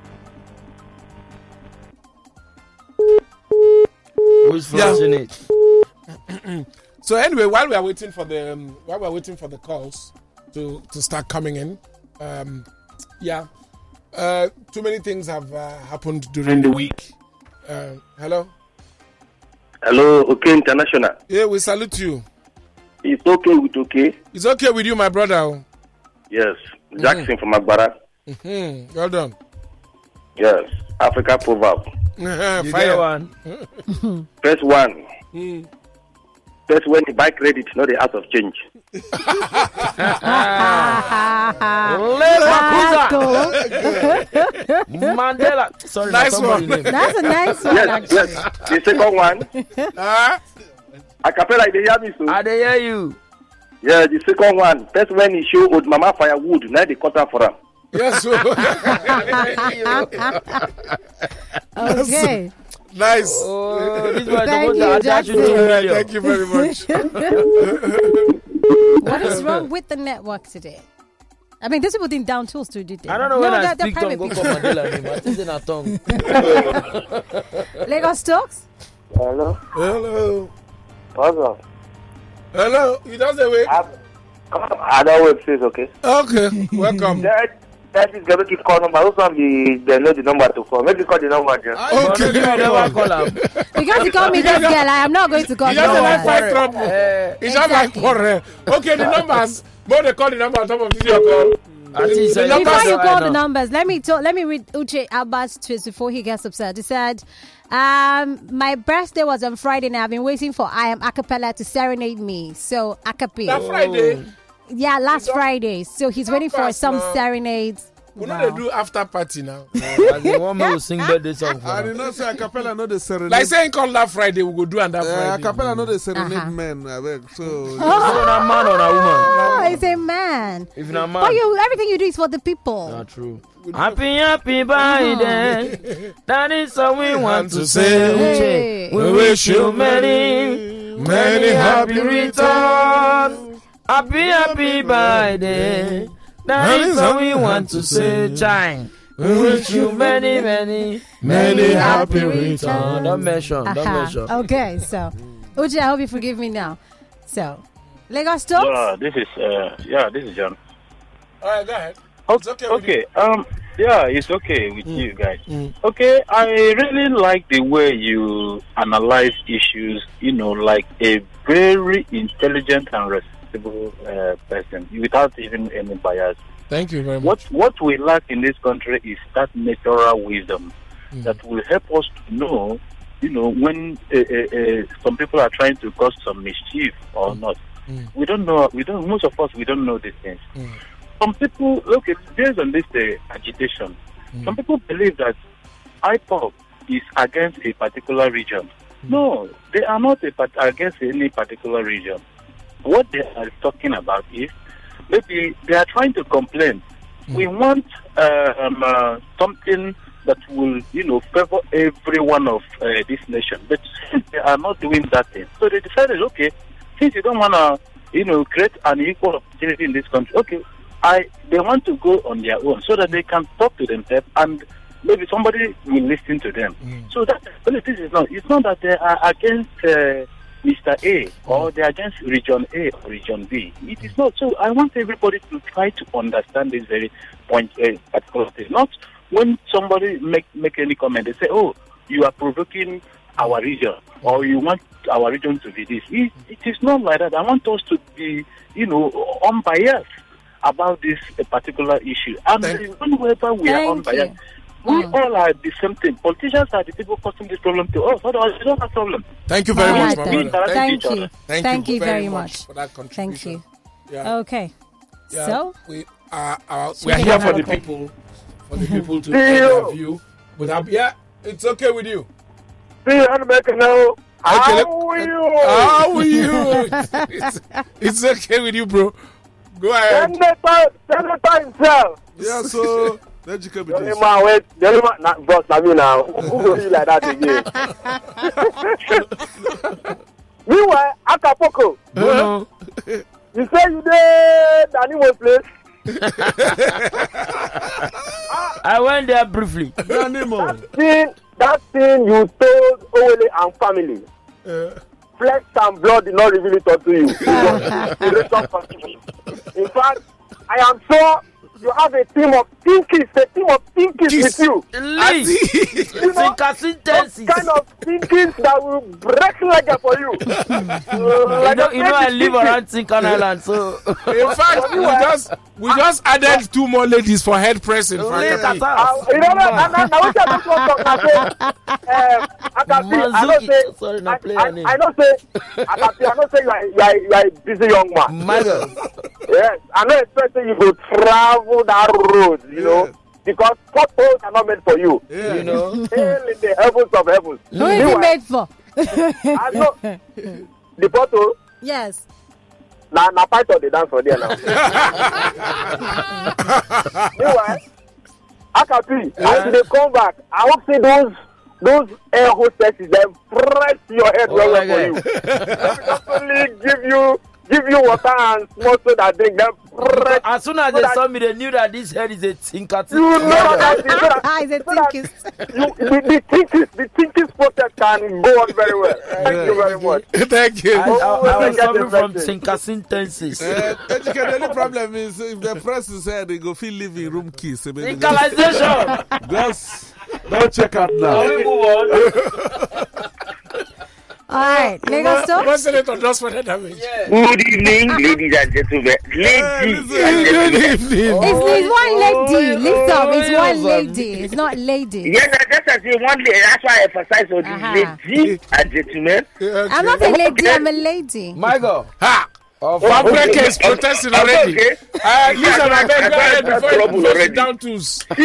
Who's flashing it? So anyway, while we are waiting for the calls to start coming in, too many things have happened during the week. Hello. Hello, OK International. Yeah, we salute you. It's okay with OK? It's okay with you, my brother. Yes, Jackson from Agbara. Well done. Yes, Africa proverb. Fire one. First one. First when you buy credit, not the out of change. Mandela. Sorry, nice one. That's a nice one. Yes. The second one. Acapella, they hear me so. I dey hear you. Yeah, the second one. First when he show old mama firewood, now they cut her for him. Yes. Okay. Nice. Oh, this was Thank supposed you, to attach you to Jackson. 2 million. Thank you very much. What is wrong with the network today? I mean, these people didn't down tools to do that. I don't know when I they're speak tongue, private go call Mandela name. I think in a tongue. people. Lagos Talks. Hello. Hello. What's up? Hello. You don't say wait. I don't wait, please, okay? Okay. Welcome. That is going to call number. Also, they know the number to call. Maybe call the number just. Okay. You never call him. Because you call me this girl, I am not going to call He you. doesn't like No. fight trouble. He just like quarrel. Okay, the numbers. But they call the number on top of video call. Before you call the numbers, let me read Uche Abba's tweets before he gets upset. He said, my birthday was on Friday and I've been waiting for I Am Acapella to serenade me. So Acapella. That Friday. Yeah, last Friday. So he's waiting for some serenades. We know they do after party now. And the one will sing birthday song for I did him. not say Acapella, not the serenade. Like saying call that Friday, we go do on that Friday. Acapella, not the serenade men. I beg. So, Is it a man or a woman? Oh, it's a man. If not a man. But everything you do is for the people. Not true. Happy birthday. That is all we want to say. Hey. We wish you many, many happy returns. Happy birthday. That is all we want to say. Chime. We wish you many happy returns. Don't mention. Okay, so Uche, I hope you forgive me now. So, Lagos Talks. Yeah, this is John. All right, go ahead. It's okay with you. It's okay with you guys. Okay, I really like the way you analyze issues, like a very intelligent and responsible person without even any bias. Thank you very much. What we lack in this country is that natural wisdom that will help us to know, when some people are trying to cause some mischief or not. We don't know. Most of us, we don't know these things. Some people, based on this agitation, some people believe that IPOB is against a particular region. No, they are not against any particular region. What they are talking about is maybe they are trying to complain. We want something that will, favor every one of this nation. But since they are not doing that thing, so they decided, okay, since you don't want to, create an equal opportunity in this country, okay, they want to go on their own so that they can talk to themselves and maybe somebody will listen to them. So that it's not that they are against Mr. A or they are against Region A or Region B. It is not. So I want everybody to try to understand this very point, particular thing. Not when somebody make any comment, they say, "Oh, you are provoking our region," or "You want our region to be this." It is not like that. I want us to be, unbiased about this particular issue. And whenever we are unbiased, We all are the same thing. Politicians are the people causing this problem to us. Otherwise, we don't have problem. Thank you very All much, right, my then. brother. Thank you. Thank you very much for that Thank contribution. you. Yeah. Okay. Yeah, So we are Speaking here of for the okay. people, to interview. Yeah, it's okay with you. See you on the now. How are you? It's okay with you, bro. Go ahead. Senator himself. Yeah, so let's just The only man, wait. The only man, not boss, I mean now. Who will feel like that again? Meanwhile, Acapulco. No. You say you did animal place. I went there briefly. That thing you told Owele and family. Flesh and blood did not reveal it unto you. In fact, I am sure you have a team of thinkers with you. Lee. You know, those kind of thinkers that will break leg for you. You know I live around Tinkan Island, so In fact, we just added 2 more ladies for head pressing. For Akapi. You know, now what I just want to say, Akapi, I know say, you are a busy young man. my God. Yes, I'm not expecting you to travel that road, you know, because potholes are not meant for you. You know. Hell in the heavens of heavens. Who is it made for? I know the pothole. Yes. Now Python they dance for there now. Meanwhile, Akapi, as they come back, I hope see those air hostesses them press your head well for you. Let me just only give you water and small so that drink them. As soon as they saw me, they knew that this head is a tinker. You know that He's a thinkist. the thinkist process can go on very well. Thank you very much. Thank you. I was suffering from tinker sentences. the only problem is if the press is here, they go feel living room keys. Tinkerization. Just don't check out now. Can we move on? All right. Lagos Talk. One senator just for that damage. Good evening, ladies and gentlemen. Good evening. It's one lady. Listen, it's one lady. It's not lady. Yes, that's as you one lady. That's why I emphasize on the ladies and gentlemen. I'm not a lady. I'm a lady. Michael. Ha! Fabrika is protesting already. Okay. Listen, I beg, go ahead before you push it down to She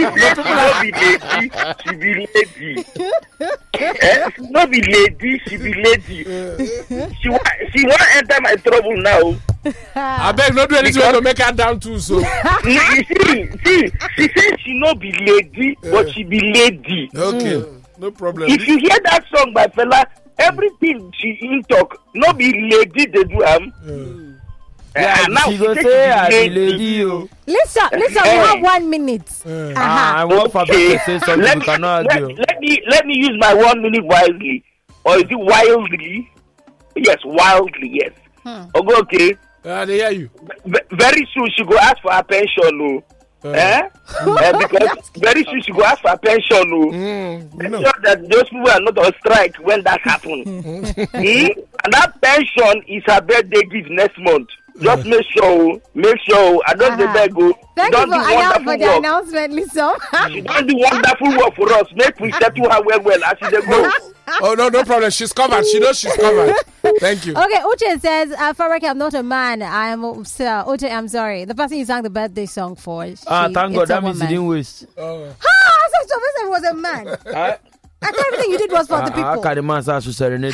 be lady. Not be lady, she be lady. She want enter my trouble now. I beg, not do anything to make her down too. So You see, she says she not be lady, but she be lady. okay, no problem. If you hear that song by fella, everything she in talk, not be lady they do Yeah, she go say I be lady. Listen, we have 1 minute. I want Fabrika to say something we cannot argue. Let me use my 1 minute wisely. Or is it wildly? Yes, wildly, yes. Okay. They hear you. Very soon she go ask for her pension, because very soon she go ask for her pension, Make sure that those people are not on strike when that happens. And that pension is her birthday gift next month. Just make sure. I don't beg you. Thank you for the announcement, Lisa. She don't do wonderful work for us. Make we settle her well as she go. Oh no problem. She's covered. She knows she's covered. Thank you. Okay, Uche says, Fabrika, I'm not a man. I am Uche, I'm sorry. The person you sang the birthday song for. Thank God, that means you didn't waste. So it was a man. I thought everything you did was for the people. I can't man say serenade.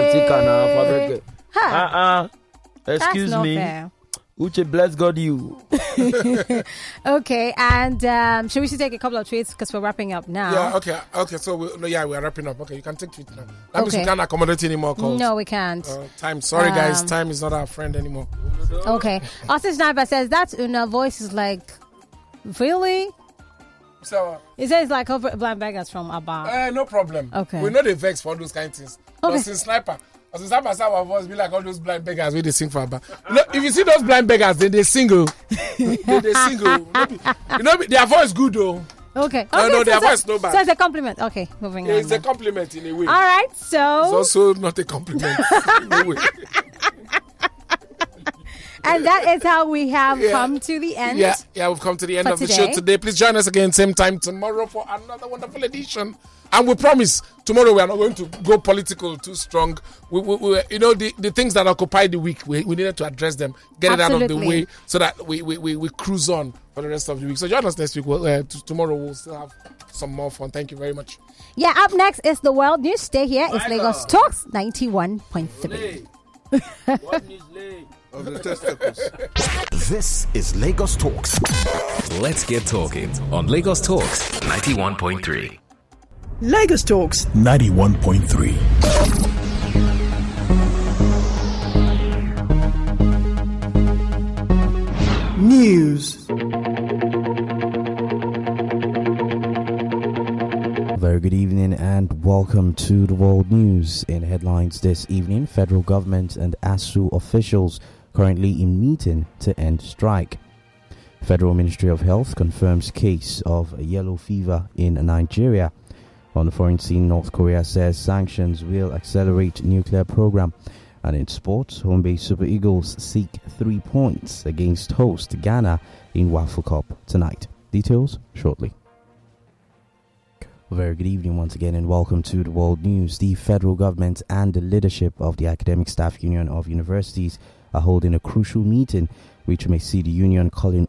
Excuse me. Fair. Uche, bless God you. Okay, and should we still take a couple of tweets because we're wrapping up now? Yeah, okay. So we're wrapping up. Okay, you can take tweets now. That means Okay. we can't accommodate any more calls. No, we can't. Time. Sorry, guys. Time is not our friend anymore. Okay. Austin Sniper says that Una voice is like, really? So, It says like over blind beggars from Abba. no problem. Okay. We know the vex for all those kind of things. Okay. But since Sniper, as a sniper, our voice be like all those blind beggars where they sing for Abba. You know, if you see those blind beggars, then they single. they single. Their voice good though. Okay. No, their voice no bad. So it's a compliment. Okay, moving on. It's a compliment in a way. All right, so It's also not a compliment in a way. And that is how we have come to the end. Yeah, we've come to the end of the show today. Please join us again same time tomorrow for another wonderful edition. And we promise tomorrow we are not going to go political too strong. We the things that occupy the week, we needed to address them, get it out of the way, so that we cruise on for the rest of the week. So join us next week. Tomorrow we'll still have some more fun. Thank you very much. Yeah, up next is the World News. Stay here. It's Lagos Talks 91.3. Of the testicles. This is Lagos Talks. Let's get talking on Lagos Talks 91.3. Lagos Talks 91.3. News. Very good evening and welcome to the World News. In headlines this evening, federal government and ASU officials currently in meeting to end strike. Federal Ministry of Health confirms case of yellow fever in Nigeria. On the foreign scene, North Korea says sanctions will accelerate nuclear program. And in sports, home base Super Eagles seek 3 points against host Ghana in Waffle Cup tonight. Details shortly. Very good evening once again and welcome to the World News. The federal government and the leadership of the Academic Staff Union of Universities are holding a crucial meeting which may see the union calling